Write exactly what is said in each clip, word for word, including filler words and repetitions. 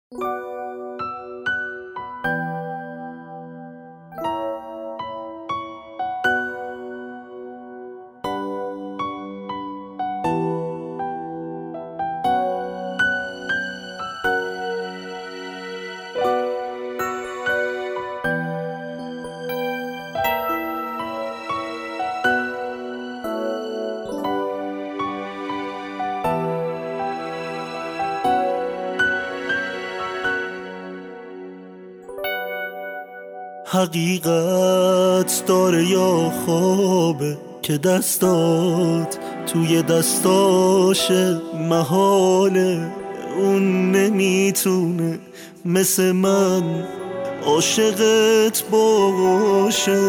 حقیقت داره یا خوابه که دستات توی دستاشه، محاله اون نمیتونه مثل من عاشقت باشه.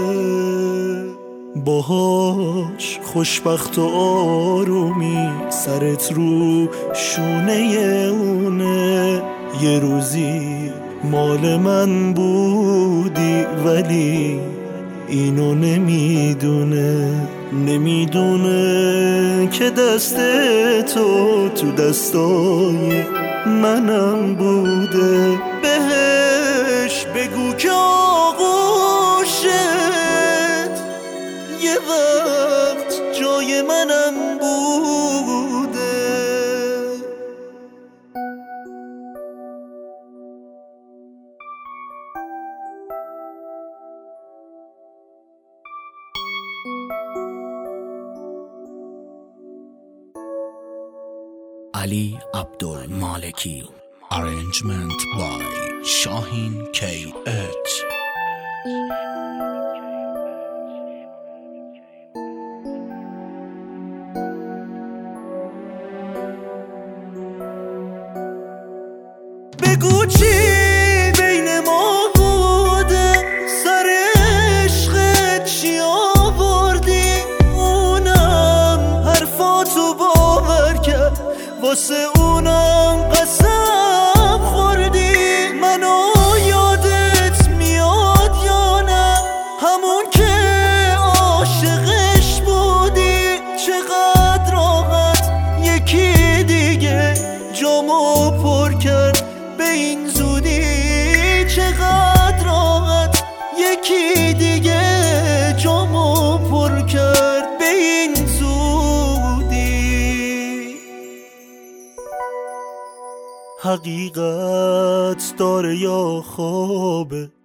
باهاش خوشبخت و آرومی سرت رو شونه اونه. یه روزی مال من بودی ولی اینو نمیدونه، نمیدونه که دست تو تو دستای منم بوده. بهش بگو که آغوشت یه وقت جای منم بوده. Ali Abdul Maliki. Arrangement by Shahin K H. بگو چی بین ما بوده، سر عشقت چی آوردی؟ اونم حرفاتو باور کرد، واسه اونم قسم خوردی. منو یادت میاد یا نه؟ همون که عاشقش بودی. چقدر راحت یکی دیگه جامو پر کرد به این زودی. چقدر راحت یکی دیگه جامو پر کرد به این زودی. حقیقت داره یا خوابه